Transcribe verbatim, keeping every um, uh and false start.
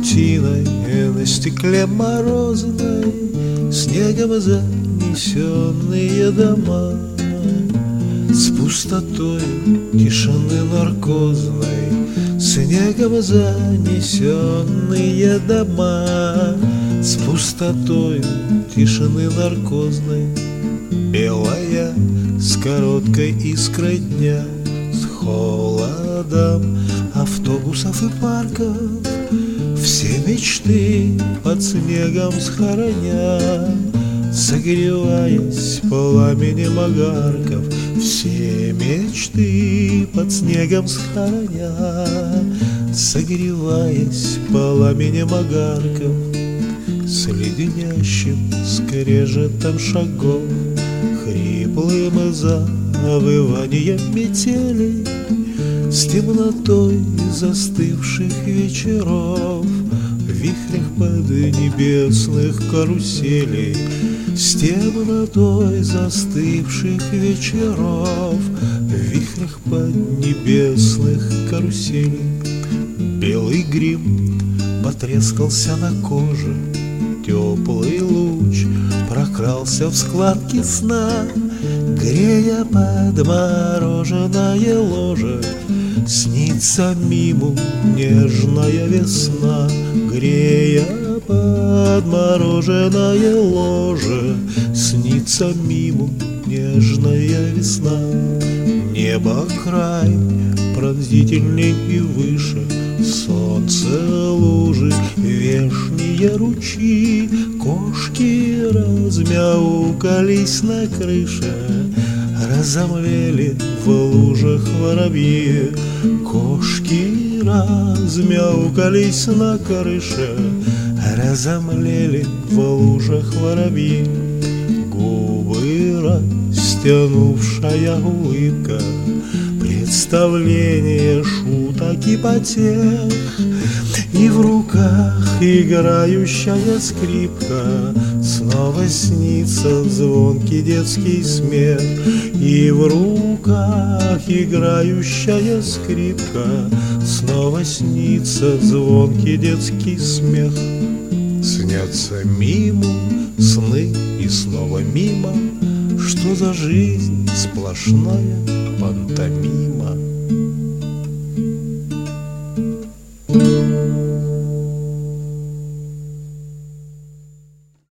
паутиной на стекле морозной, снегом занесенные дома, с пустотой тишины наркозной, снегом занесенные дома, с пустотой тишины наркозной. Белая с короткой искрой дня, с холодом автобусов и парков, все мечты под снегом схороня, согреваясь пламенем огарков, все мечты под снегом схороня, согреваясь пламенем огарков, с леденящим скрежетом шагов, хриплым завыванием метели, с темнотой застывших вечеров, в вихрях поднебесных каруселей, с темнотой застывших вечеров, в вихрях поднебесных каруселей. Белый грим потрескался на коже, теплый луч прокрался в складки сна, грея подмороженное ложе, снится миму нежная весна, грея подмороженное ложе, снится миму нежная весна. Небо край пронзительней и выше, солнце лужи, вешние ручьи, кошки размяукались на крыше, разомлели в лужах воробьи, кошки размяукались на крыше, разомлели в лужах воробьи. Губы растянувшая улыбка, представление шуток и потех, и в руках играющая скрипка, снова снится звонкий детский смех, и в руках играющая скрипка, снова снится звонкий детский смех. Снятся мимо сны и снова мимо, что за жизнь сплошная пантомима.